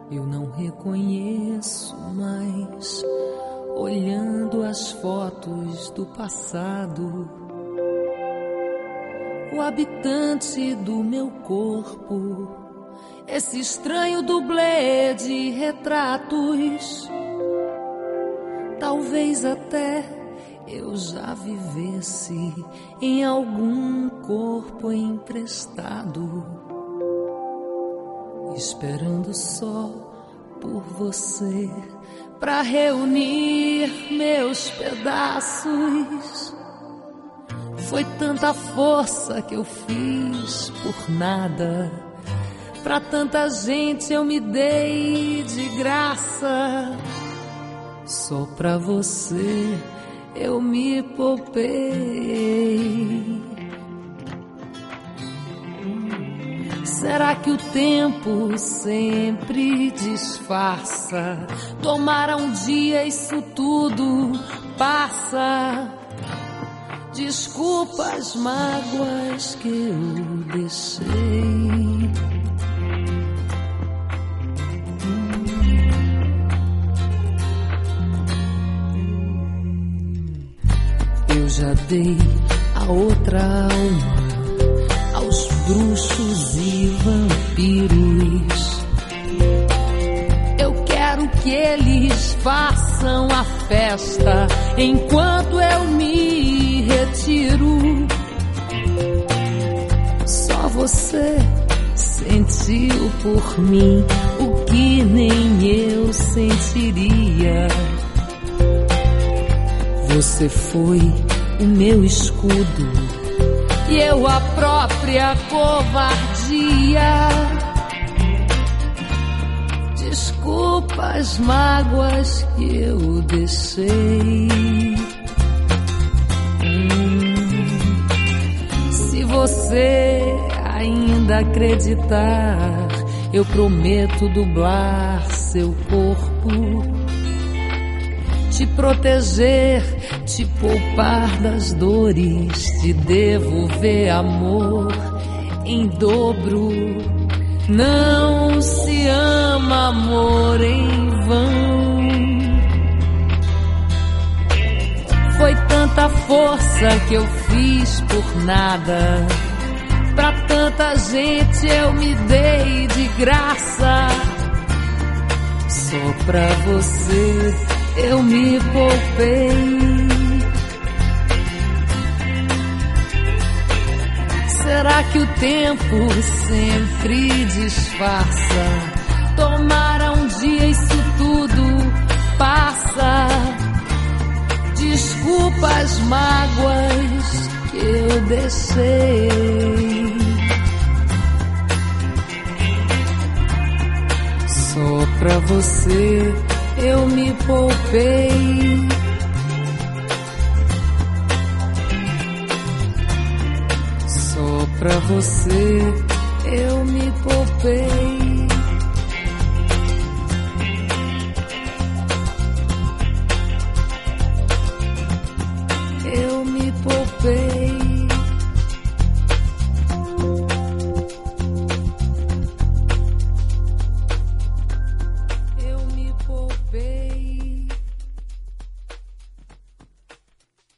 Eu não reconheço mais, olhando as fotos do passado, o habitante do meu corpo, esse estranho dublê de retratos. Talvez até eu já vivesse em algum corpo emprestado, esperando só por você pra reunir meus pedaços. Foi tanta força que eu fiz por nada, pra tanta gente eu me dei de graça. Só pra você eu me poupei. Será que o tempo sempre disfarça? Tomara um dia isso tudo passa. Desculpa as mágoas que eu deixei. Eu já dei a outra alma aos bruxos e vampiros. Eu quero que eles façam a festa enquanto eu me retiro. Só você sentiu por mim o que nem eu sentiria. Você foi o meu escudo e eu a própria covardia. Desculpa as mágoas que eu deixei. Se você ainda acreditar, eu prometo dublar seu corpo, te proteger, te poupar das dores, te devolver amor em dobro. Não se ama amor em vão. Foi tanta força que eu fiz por nada, pra tanta gente eu me dei de graça. Só pra você eu me poupei. Será que o tempo sempre disfarça? Tomara um dia isso tudo passa. Desculpa as mágoas que eu deixei. Só pra você eu me poupei. Só pra você eu me poupei.